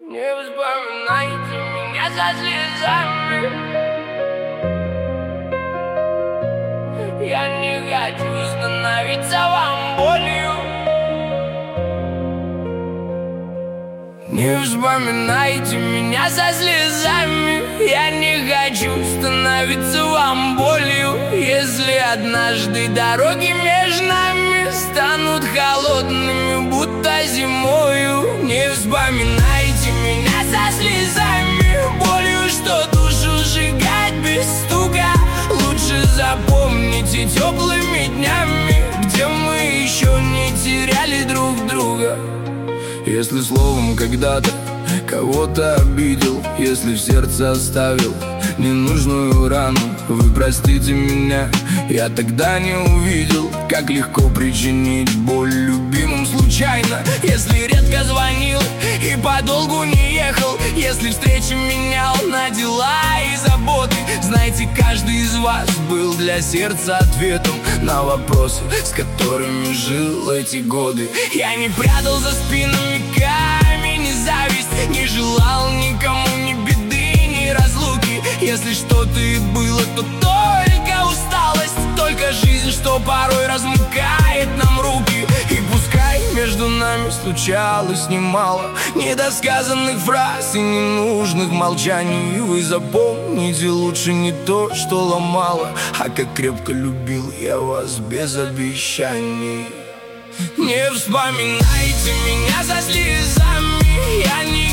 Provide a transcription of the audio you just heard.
Не вспоминайте меня со слезами. Я не хочу становиться вам болью. Не вспоминайте меня со слезами. Я не хочу становиться вам болью. Если однажды дороги между нами станут холодными, будто зимою, не вспоминайте меня со слезами. Болью, что душу сжигать без стука. Лучше запомните теплыми днями, где мы еще не теряли друг друга. Если словом когда-то кого-то обидел, если в сердце оставил ненужную рану, вы простите меня, я тогда не увидел, как легко причинить боль любимым случайно. Если редко звонил и подолгу не ехал, если встречи менял на дела и заботы, знаете, каждый из вас был для сердца ответом на вопросы, с которыми жил эти годы. Я не прятал за спинами камень и зависть, не желал никому ни беды, ни разлуки. Если что-то и было, то только усталость, только жизнь, что порой размыкает нам руки. И пускай между нами случалось немало недосказанных фраз и ненужных молчаний, и вы запомните лучше не то, что ломало, а как крепко любил я вас без обещаний. Не вспоминайте меня со слезами. Я не